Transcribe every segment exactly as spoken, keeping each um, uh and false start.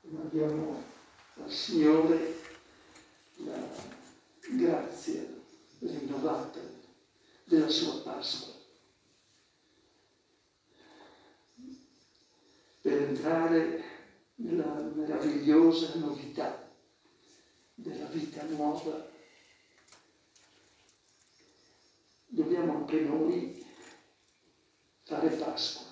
Mandiamo al Signore la grazia rinnovata della sua Pasqua, per entrare nella meravigliosa novità della vita nuova. Dobbiamo anche noi fare Pasqua,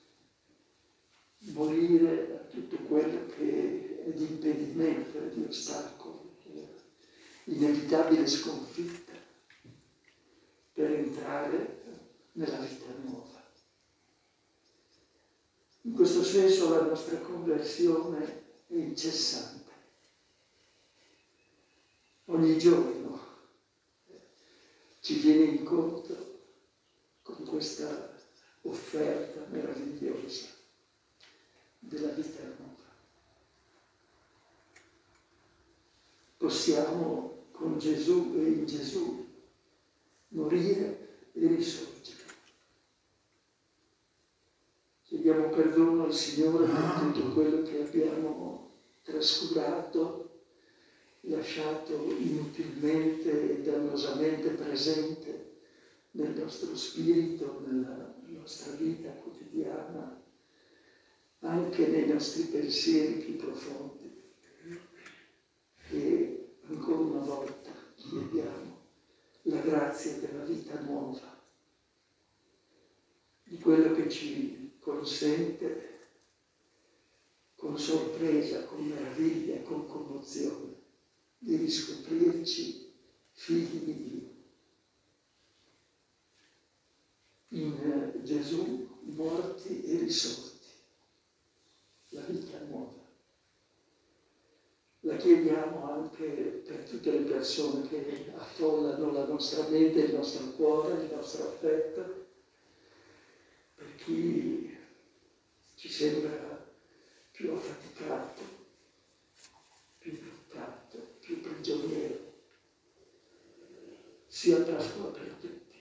morire a tutto quello che è di impedimento e di ostacolo, l'inevitabile sconfitta, per entrare nella vita nuova. In questo senso la nostra conversione è incessante. Ogni giorno ci viene incontro con questa offerta meravigliosa della vita nuova. Possiamo con Gesù e in Gesù morire e risorgere. Chiediamo perdono al Signore per tutto quello che abbiamo trascurato, lasciato inutilmente e dannosamente presente nel nostro spirito, nella nostra vita quotidiana, anche nei nostri pensieri più profondi. E ancora una volta chiediamo la grazia della vita nuova, di quello che ci consente, con sorpresa, con meraviglia, con commozione, di riscoprirci figli di Dio. In Gesù morti e risorti, la vita nuova. La chiediamo anche per tutte le persone che affollano la nostra mente, il nostro cuore, il nostro affetto, per chi ci sembra più affaticato, più bloccato, più prigioniero. Sia Pasqua per tutti,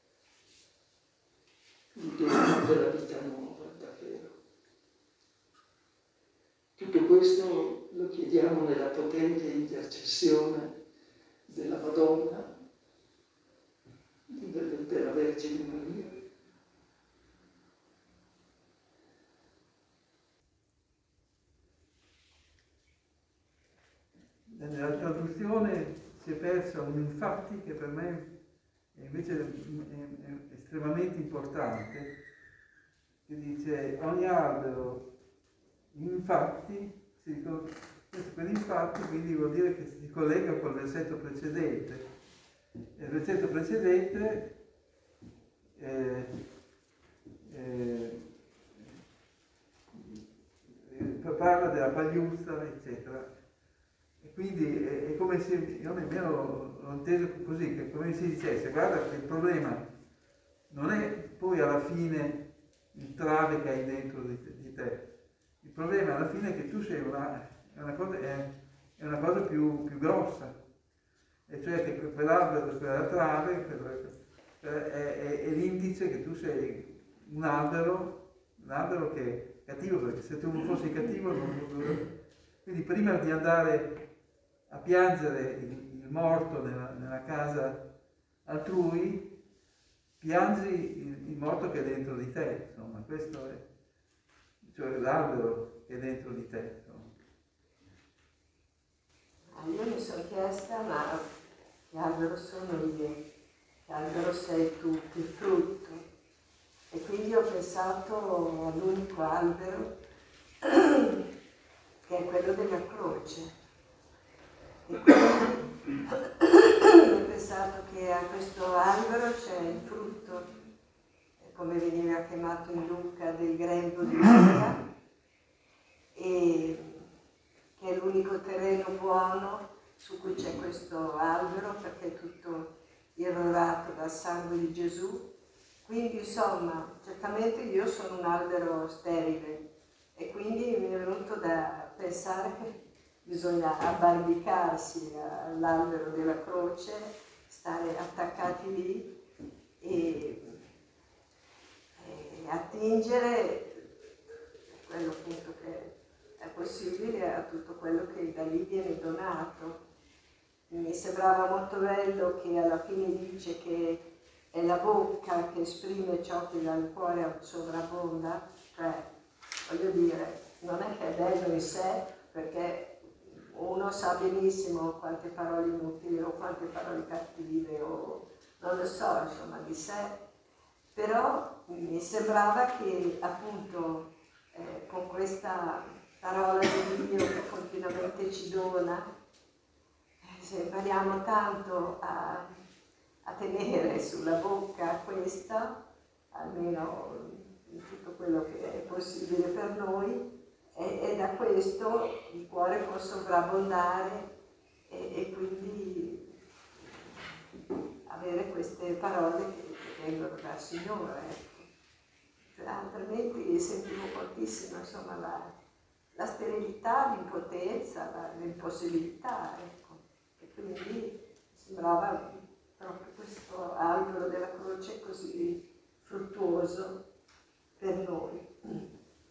il dono della vita nuova, davvero. Tutto questo lo chiediamo nella potente intercessione della Madonna, della Vergine Maria. Nella traduzione si è perso un infatti che per me è invece è, è, è estremamente importante, che dice ogni albero infatti, si ricorda, per infatti quindi vuol dire che si collega col versetto precedente. Il versetto precedente eh, eh, eh, parla della pagliuzza, eccetera. E quindi è, è come se, io nemmeno l'ho inteso così, che come si dicesse, guarda che il problema non è poi alla fine il trave che hai dentro di te, di te. Il problema alla fine è che tu sei una, è una cosa, è, è una cosa più, più grossa, e cioè che quell'albero, quella trave, è, è, è l'indice che tu sei un albero, un albero che è cattivo, perché se tu non fossi cattivo non... Quindi prima di andare a piangere il, il morto nella, nella casa altrui, piangi il, il morto che è dentro di te, insomma, questo è, cioè l'albero che è dentro di te. Insomma. Io mi sono chiesta, ma che albero sono io? Che albero sei tu? Che frutto? E quindi ho pensato all'unico albero che è quello della croce. E quindi ho pensato che a questo albero c'è il frutto, come veniva chiamato in Luca, del grembo di Luca, e che è l'unico terreno buono su cui c'è questo albero, perché è tutto irrorato dal sangue di Gesù. Quindi insomma, certamente io sono un albero sterile, e quindi mi è venuto da pensare che bisogna abbarbicarsi all'albero della croce, stare attaccati lì e, e attingere quello appunto che è possibile a tutto quello che da lì viene donato. Mi sembrava molto bello che alla fine dice che è la bocca che esprime ciò che dal cuore sovrabbonda, cioè voglio dire, non è che è bello in sé, perché uno sa benissimo quante parole inutili o quante parole cattive o non lo so, insomma, di sé, però mi sembrava che appunto eh, con questa parola di Dio che continuamente ci dona, eh, se impariamo tanto a, a tenere sulla bocca questa, almeno in tutto quello che è possibile per noi, e, e da questo il cuore può sovrabbondare e, e quindi avere queste parole che, che vengono dal Signore. Ecco. Cioè, altrimenti sentivo moltissimo insomma, la, la sterilità, l'impotenza, la, l'impossibilità. Ecco. E quindi sembrava proprio questo albero della croce così fruttuoso per noi.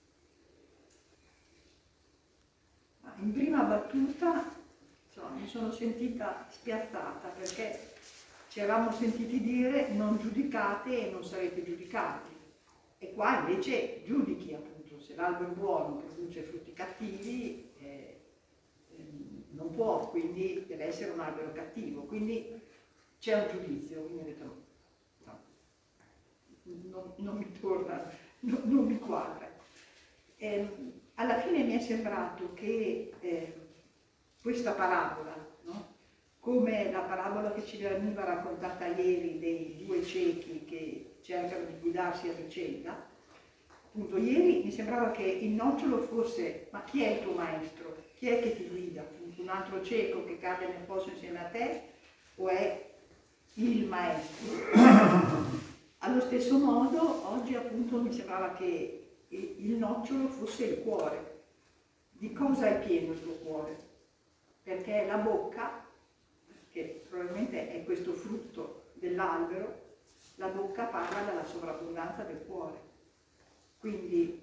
In prima battuta insomma, mi sono sentita spiazzata perché ci eravamo sentiti dire non giudicate e non sarete giudicati, e qua invece giudichi appunto, se l'albero buono produce frutti cattivi eh, eh, non può, quindi deve essere un albero cattivo, quindi c'è un giudizio, quindi ho detto no, non, non mi torna, non, non mi quadra. Eh, alla fine mi è sembrato che eh, questa parabola, no? Come la parabola che ci veniva raccontata ieri dei due ciechi che cercano di guidarsi a vicenda, appunto ieri mi sembrava che il nocciolo fosse: ma chi è il tuo maestro? Chi è che ti guida? Appunto, un altro cieco che cade nel posto insieme a te, o è il maestro? Allo stesso modo oggi appunto mi sembrava che il nocciolo fosse il cuore. Di cosa è pieno il tuo cuore? Perché la bocca, che probabilmente è questo frutto dell'albero, la bocca parla della sovrabbondanza del cuore. Quindi,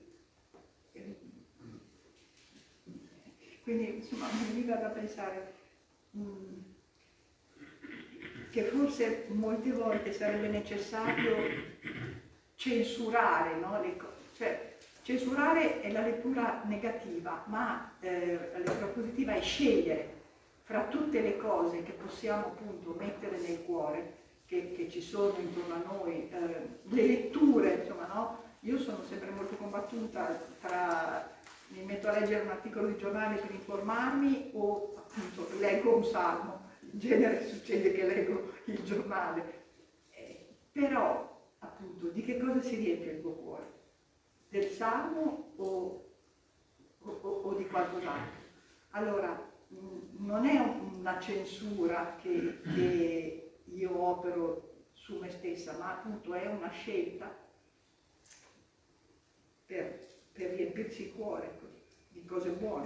quindi insomma mi veniva da pensare mh, che forse molte volte sarebbe necessario censurare, no? Le cose. Cioè, censurare è la lettura negativa, ma eh, la lettura positiva è scegliere fra tutte le cose che possiamo appunto mettere nel cuore, che, che ci sono intorno a noi, eh, le letture, insomma, no? Io sono sempre molto combattuta tra mi metto a leggere un articolo di giornale per informarmi o appunto leggo un salmo. In genere succede che leggo il giornale, eh, però appunto di che cosa si riempie il tuo cuore? Del salmo o, o, o di qualcos'altro? Allora, mh, non è una censura che, che io opero su me stessa, ma appunto è una scelta per, per riempirsi il cuore di cose buone.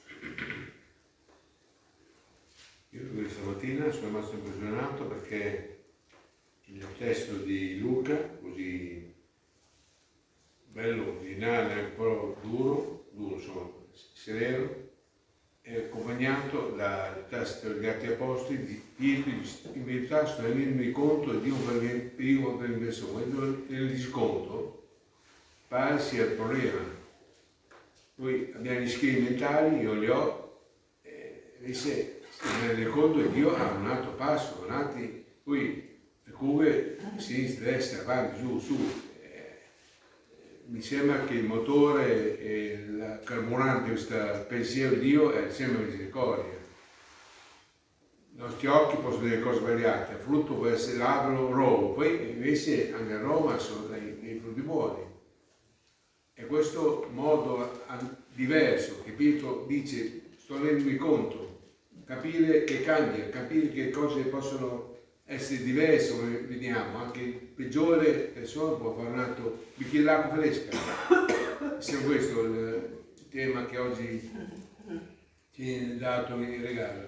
Io stamattina sono rimasto impressionato perché il testo di Luca, così bello, originale, un po' duro, duro insomma, sereno, è accompagnato dal testo degli Atti Apostoli di Pietro, in verità sto rendendomi conto e Dio per l'inversione, nel disconto pare sia il problema. Noi abbiamo gli schemi mentali, io li ho, e invece si rende conto che Dio ha un altro passo, un altro, poi le curve, sinistra, destra, avanti, giù, su. Mi sembra che il motore e il carburante di questo pensiero di Dio è sempre misericordia. I nostri occhi possono vedere cose sbagliate, il frutto può essere l'albero rovo, poi invece anche a Roma sono dei, dei frutti buoni. E questo modo diverso che Pietro dice, sto rendendomi conto, capire che cambia, capire che cose possono essere diverse, come vediamo, anche il peggiore persona può fare un altro bicchiere d'acqua fresca. Se questo è il tema che oggi ci è dato in regalo.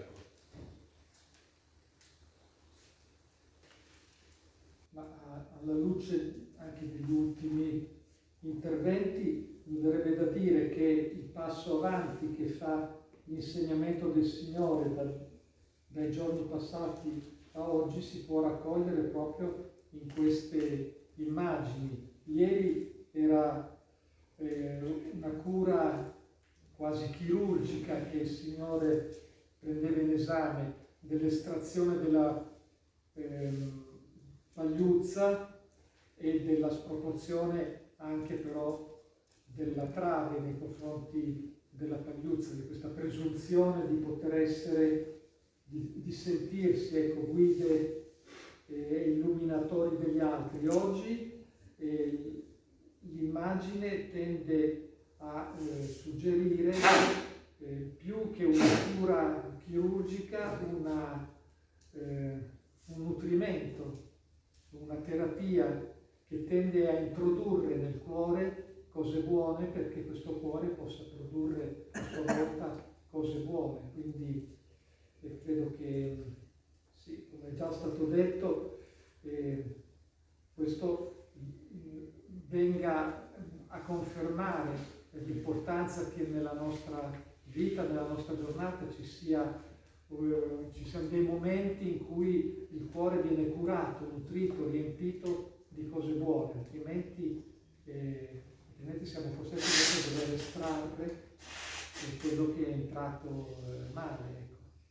Ma alla luce anche degli ultimi interventi mi verrebbe da dire che il passo avanti che fa l'insegnamento del Signore da, dai giorni passati a oggi si può raccogliere proprio in queste immagini. Ieri era eh, una cura quasi chirurgica che il Signore prendeva in esame, dell'estrazione della eh, pagliuzza e della sproporzione anche però della trave nei confronti della pagliuzza, di questa presunzione di poter essere, di, di sentirsi, ecco, guide e eh, illuminatori degli altri. Oggi eh, l'immagine tende a eh, suggerire eh, più che una cura chirurgica, una, eh, un nutrimento, una terapia che tende a introdurre nel cuore cose buone perché questo cuore possa produrre a sua volta cose buone. Quindi eh, credo che, sì, come è già stato detto, eh, questo venga a confermare l'importanza che nella nostra vita, nella nostra giornata ci sia, eh, ci siano dei momenti in cui il cuore viene curato, nutrito, riempito di cose buone, altrimenti, eh, altrimenti siamo costretti a dover estrarre quello che è entrato eh, male. Ecco.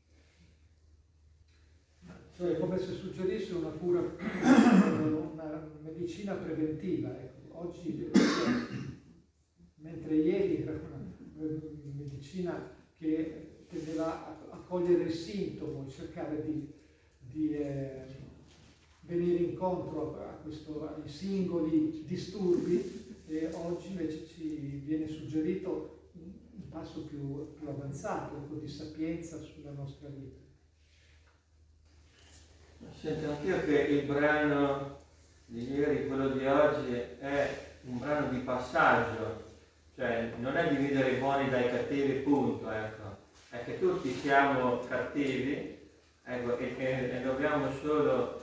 Cioè è come se suggerisse una cura, una medicina preventiva. Ecco. Oggi, mentre ieri era una medicina che tendeva a cogliere il sintomo e cercare di, di eh, venire incontro a questo, ai singoli disturbi, e oggi invece ci viene suggerito un passo più, più avanzato, un po' di sapienza sulla nostra vita. Sento anch'io che il brano di ieri, quello di oggi, è un brano di passaggio, cioè non è dividere i buoni dai cattivi, punto, ecco. È che tutti siamo cattivi, ecco, e, e, e dobbiamo solo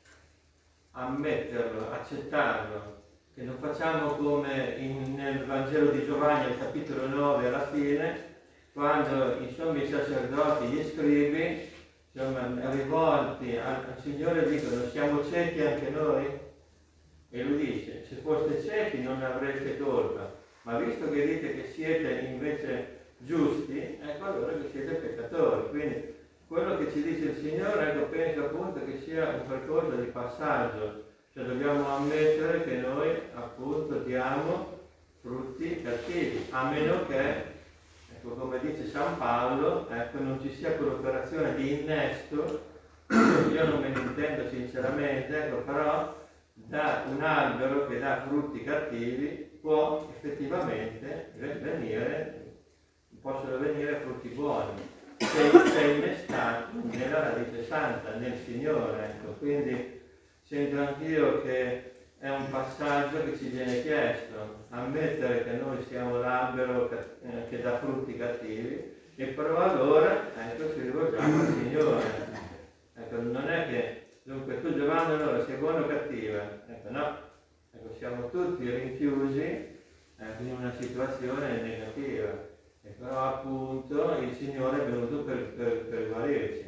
ammetterlo, accettarlo, che non facciamo come in, nel Vangelo di Giovanni, al capitolo nove, alla fine, quando i sommi sacerdoti, gli scribi, insomma, rivolti al, al Signore dicono: siamo ciechi anche noi? E lui dice: se foste ciechi non avreste colpa, ma visto che dite che siete invece giusti, ecco allora che siete peccatori. Quindi quello che ci dice il Signore, ecco, penso appunto che sia un percorso di passaggio, cioè dobbiamo ammettere che noi appunto diamo frutti cattivi, a meno che, ecco, come dice San Paolo, ecco, non ci sia quell'operazione di innesto. Io non me ne intendo sinceramente, ecco, però da un albero che dà frutti cattivi può effettivamente venire, possono venire frutti buoni, se sei innestato nella radice santa, nel Signore, ecco. Quindi sento anch'io che è un passaggio che ci viene chiesto, ammettere che noi siamo l'albero che, che dà frutti cattivi, e però allora, ecco, ci rivolgiamo al Signore. Ecco, non è che, dunque, tu Giovanni allora sei buono o cattiva? Ecco, no, ecco, siamo tutti rinchiusi, ecco, in una situazione negativa. E però appunto il Signore è venuto per, per, per guarirci.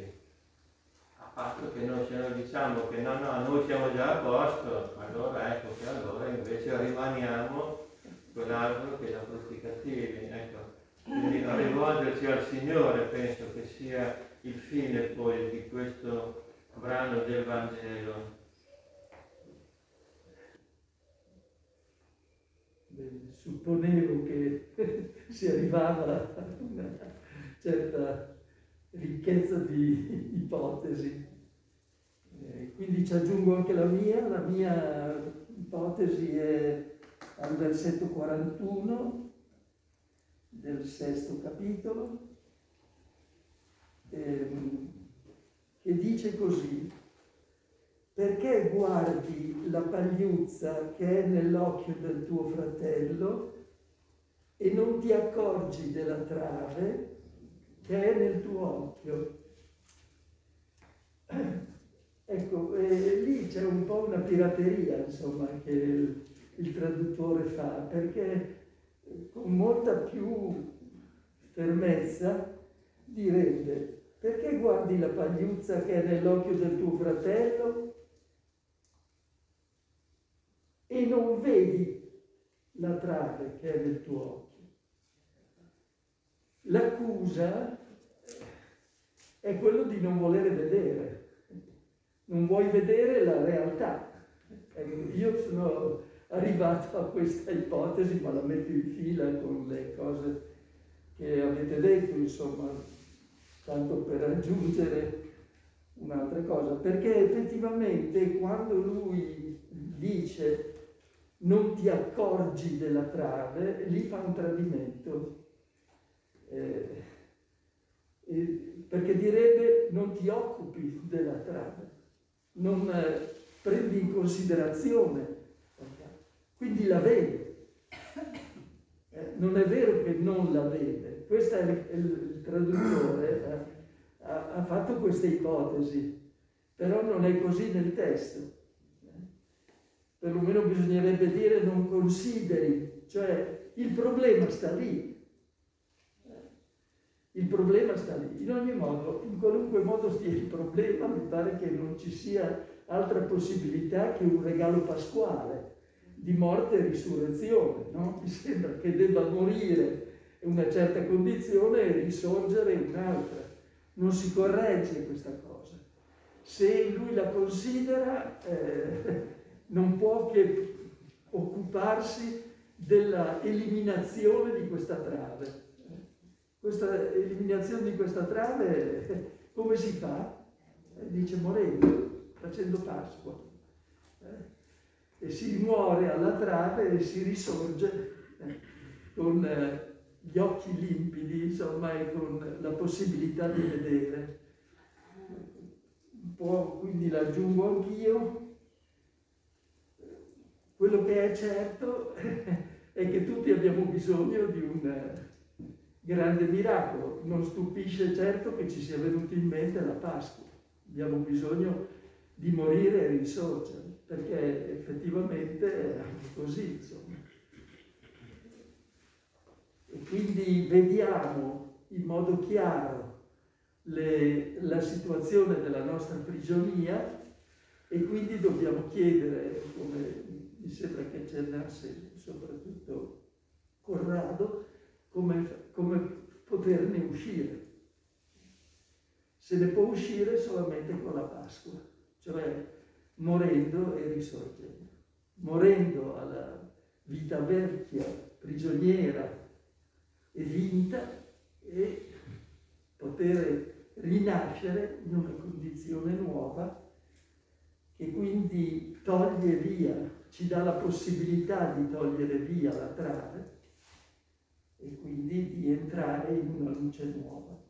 A patto che noi se noi diciamo che no, no, noi siamo già a posto, allora ecco che allora invece rimaniamo quell'albero che dà frutti cattivi. Ecco. Quindi rivolgerci al Signore penso che sia il fine poi di questo brano del Vangelo. Supponevo che si arrivava a una certa ricchezza di ipotesi. Eh, quindi ci aggiungo anche la mia. La mia ipotesi è al versetto quarantuno del sesto capitolo, ehm, che dice così: perché guardi la pagliuzza che è nell'occhio del tuo fratello e non ti accorgi della trave che è nel tuo occhio? Ecco, eh, lì c'è un po' una pirateria, insomma, che il, il traduttore fa, perché con molta più fermezza direbbe: perché guardi la pagliuzza che è nell'occhio del tuo fratello e non vedi la trave che è nel tuo occhio? L'accusa è quello di non volere vedere, non vuoi vedere la realtà. Io sono arrivato a questa ipotesi, ma la metto in fila con le cose che avete detto, insomma, tanto per aggiungere un'altra cosa, perché effettivamente quando lui dice non ti accorgi della trave, lì fa un tradimento. Eh, eh, perché direbbe non ti occupi della trave, non eh, prendi in considerazione, quindi la vede. Eh, non è vero che non la vede, questo è il, il traduttore, eh, ha, ha fatto questa ipotesi, però non è così nel testo. Eh, perlomeno bisognerebbe dire non consideri, cioè il problema sta lì. Il problema sta lì. In ogni modo, in qualunque modo stia il problema, mi pare che non ci sia altra possibilità che un regalo pasquale di morte e risurrezione, no? Mi sembra che debba morire una certa condizione e risorgere un'altra. Non si corregge questa cosa. Se lui la considera, eh, non può che occuparsi della eliminazione di questa trave. Questa eliminazione di questa trave come si fa? Eh, dice morendo, facendo Pasqua. Eh? E si muore alla trave e si risorge eh, con eh, gli occhi limpidi, insomma, e con la possibilità di vedere. Un po', quindi l'aggiungo anch'io. Quello che è certo è che tutti abbiamo bisogno di un grande miracolo. Non stupisce certo che ci sia venuto in mente la Pasqua. Abbiamo bisogno di morire e risorgere, perché effettivamente è anche così, insomma. E quindi vediamo in modo chiaro le, la situazione della nostra prigionia e quindi dobbiamo chiedere, come mi sembra che accennasse soprattutto Corrado, come come poterne uscire. Se ne può uscire solamente con la Pasqua, cioè morendo e risorgendo. Morendo alla vita vecchia, prigioniera e vinta, e poter rinascere in una condizione nuova che quindi toglie via, ci dà la possibilità di togliere via la trave e quindi di entrare in una luce nuova.